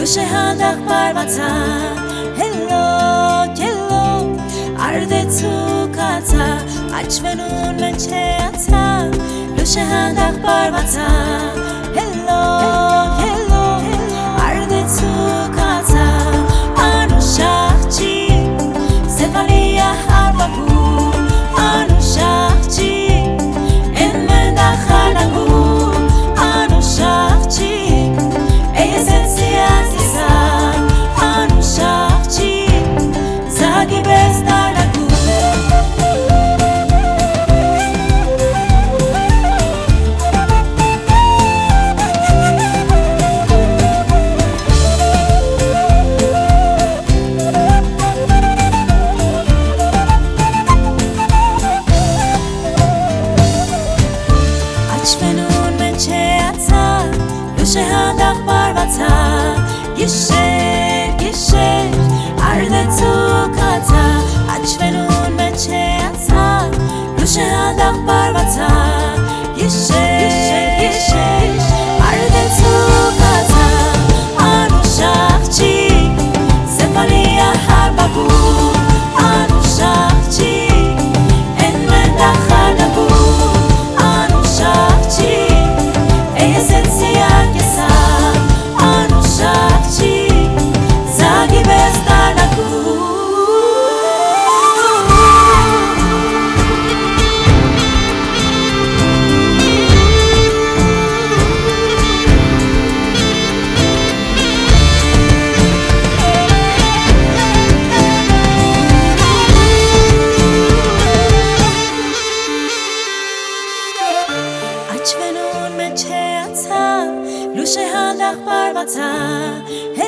Lushehanda barvata hello hello arde tsukata achvenun mencheata Lushehanda barvata hello hello arde tsukata anushachchi sevaria harbabu anushachchi enmenda khanagu anushachchi Lushehanda barvata Gisher, gisher Arde tsukata Achvenun mencheata Lushehanda barvata Gisher, gisher Arde tsukata Anushachchi Sefaria harbabu Anushachchi Enmenda khanabu Anushachchi Esencia Lushehanda barvata